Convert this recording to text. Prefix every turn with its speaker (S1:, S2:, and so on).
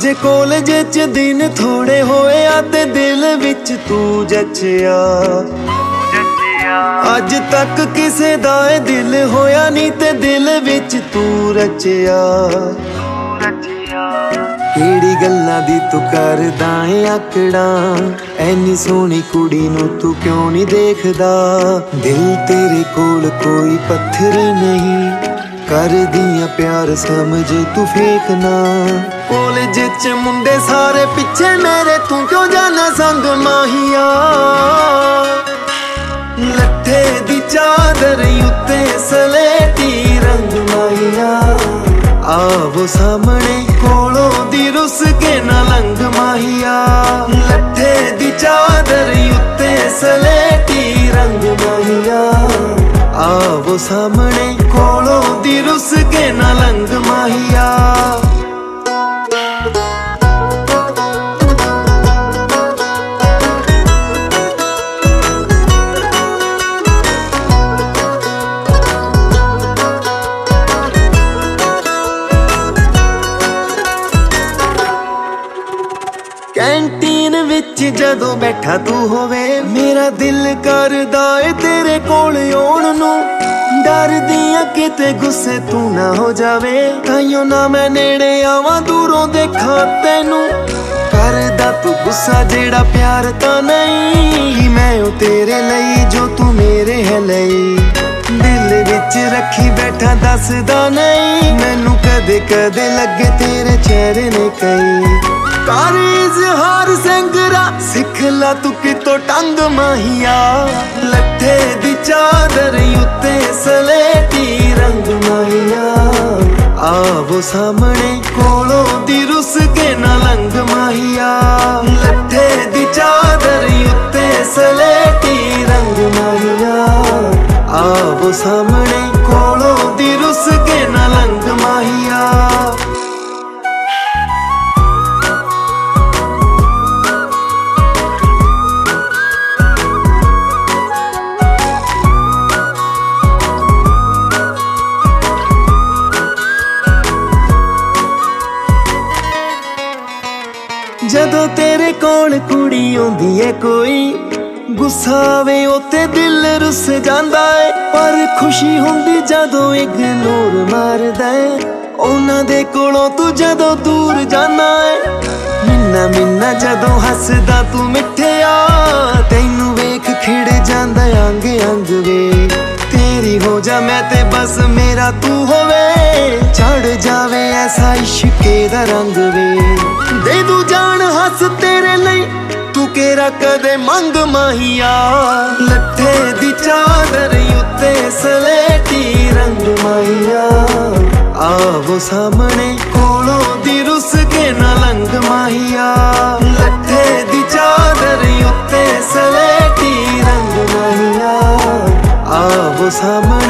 S1: ਜੇ ਕਾਲਜ ਚ ਦਿਨ ਥੋੜੇ ਹੋਏ ਆ ਤੇ ਦਿਲ ਵਿੱਚ ਤੂੰ ਜੱਚਿਆ। ਅੱਜ ਤੱਕ ਕਿਸੇ ਦਾ ਏ ਦਿਲ ਹੋਇਆ ਨਹੀਂ ਤੇ ਦਿਲ ਵਿੱਚ ਤੂੰ ਰਚਿਆ। ਕਿਹੜੀ ਗੱਲਾਂ ਦੀ ਤੂੰ ਕਰਦਾ ਏ ਆਕੜਾਂ, ਐਨੀ ਸੋਹਣੀ ਕੁੜੀ ਨੂੰ ਤੂੰ ਕਿਉਂ ਨਹੀਂ ਦੇਖਦਾ। ਦਿਲ ਤੇਰੇ ਕੋਲ ਕੋਈ ਪੱਥਰ ਨਹੀਂ, ਕਰਦੀਆਂ ਪਿਆਰ ਸਮਝ ਤੂੰ ਫੇਕ ਨਾ। ਕਾਲਜ ਚ ਮੁੰਡੇ ਸਾਰੇ ਪਿੱਛੇ ਮੇਰੇ, ਤੂੰ ਕਿਉਂ ਜਾਣਾ ਸੰਗ ਮਾਹੀਆ। ਲੱਠੇ ਦੀ ਚਾਦਰ ਉੱਤੇ ਸਲੇਟੀ ਰੰਗ ਮਾਹੀਆ। ਆਵੋ ਸਾਹਮਣੇ ਕੋਲੋਂ ਦੀ ਰੁੱਸ ਕੇ ਨਾ ਲੰਘ ਮਾਹੀਆ। ਲੱਠੇ ਦੀ ਚਾਦਰ ਉੱਤੇ ਸਲੇਟੀ ਰੰਗ ਮਾਹੀਆ। ਆਵੋ ਸਾਹਮਣੇ ਕੋਲੋਂ ਦੀ ਰੁੱਸ ਕੇ ਨਾ ਲੰਘ ਮਾਹੀਆ। ਕੈਂਟੀਨ ਵਿੱਚ ਜਦੋਂ ਬੈਠਾ ਤੂੰ ਹੋਵੇ, ਮੇਰਾ ਦਿਲ ਕਰਦਾ ਏ ਤੇਰੇ ਕੋਲ ਆਉਣ ਨੂੰ। ਡਰਦੀ ਆ ਕਿਤੇ ਗੁੱਸੇ ਤੂੰ ਨਾ ਹੋ ਜਾਵੇ, ਤਾਈਓ ਨਾ ਮੈਂ ਨੇੜੇ ਆਵਾਂ ਦੂਰੋਂ ਦੇਖਾਂ ਤੈਨੂੰ। ਕਰਦਾ ਤੂੰ ਗੁੱਸਾ ਜਿਹੜਾ ਪਿਆਰ ਤਾਂ ਨਹੀਂ, ਮੈਂ ਉਹ ਤੇਰੇ ਲਈ ਜੋ ਤੂੰ ਮੇਰੇ ਹੈ ਲਈ। ਦਿਲ ਵਿੱਚ ਰੱਖੀ ਬੈਠਾ ਦੱਸਦਾ ਨਹੀਂ, ਮੈਨੂੰ ਕਦੇ ਕਦੇ ਲੱਗੇ ਤੇਰੇ ਚਿਹਰੇ ਨੇ ਕਈ। ਕਰ ਇਜ਼ਹਾਰ ਸਿੰਗਰਾ ਸਿੱਖ ਲਾ ਤੂੰ ਕਿਤੋਂ ਟੰਗ ਮਾਹੀਆ। ਲੱਠੇ ਦੀ ਚਾਦਰ ਉੱਤੇ ਸਲੇਟੀ ਰੰਗ ਮਾਹੀਆ। ਆਵੋ ਸਾਹਮਣੇ ਕੋਲੋਂ ਦੀ ਰੁੱਸ ਕੇ ਨਾ ਲੰਘ ਮਾਹੀਆ। ਲੱਠੇ ਦੀ ਚਾਦਰ ਉੱਤੇ ਸਲੇਟੀ ਰੰਗ ਮਾਹੀਆ। ਆਵੋ ਸਾਹਮਣੇ ਕੋਲੋਂ ਦੀ ਰੁੱਸ ਕੇ ਨਾ ਲੰਘ ਮਾਹੀਆ। ਜਦੋਂ ਤੇਰੇ ਕੋਲ ਕੁੜੀ ਆਉਂਦੀ ਏ ਕੋਈ, ਗੁੱਸਾ ਆਵੇ ਉੱਤੇ ਦਿਲ ਰੁੱਸ ਜਾਂਦਾ ਏ। ਪਰ ਖੁਸ਼ੀ ਹੁੰਦੀ ਜਦੋਂ ਇਗਨੋਰ ਮਾਰਦਾ ਏ, ਉਹਨਾਂ ਦੇ ਕੋਲੋਂ ਤੂੰ ਜਦੋਂ ਦੂਰ ਜਾਣਾ ਏ। ਮਿੰਨਾ ਮਿੰਨਾ ਜਦੋਂ ਹੱਸਦਾ ਤੂੰ ਮਿੱਠਿਆ, ਤੈਨੂੰ ਵੇਖ ਖਿੜ ਜਾਂਦਾ ਅੰਗ ਅੰਗ ਵੇ। ਤੇਰੀ ਹੋ ਜਾ ਮੈਂ ਤੇ ਬਸ ਮੇਰਾ ਤੂੰ ਹੋਵੇ, ਚੜ ਜਾਵੇ ਐਸਾ ਇਸ਼ਕੇ ਦਾ ਰੰਗ ਵੇ। ਦੇ ਦੂ ਜਾਨ ਹੱਸ ਤੇਰੇ ਲਈ ਤੂੰ ਕਿਹੜਾ ਕਦੇ ਮੰਗ ਮਾਹੀਆ। ਲੱਠੇ ਦੀ ਚਾਦਰ ਉੱਤੇ ਸਲੇਟੀ ਰੰਗ ਮਾਹੀਆ। ਆਵੋ ਸਾਹਮਣੇ ਕੋਲੋਂ ਦੀ ਰੁੱਸ ਕੇ ਨਾ ਲੰਘ ਮਾਹੀਆ। ਲੱਠੇ ਦੀ ਚਾਦਰ ਉੱਤੇ ਸਲੇਟੀ ਰੰਗ ਮਾਹੀਆ। ਆਵੋ ਸਾਹਮਣੇ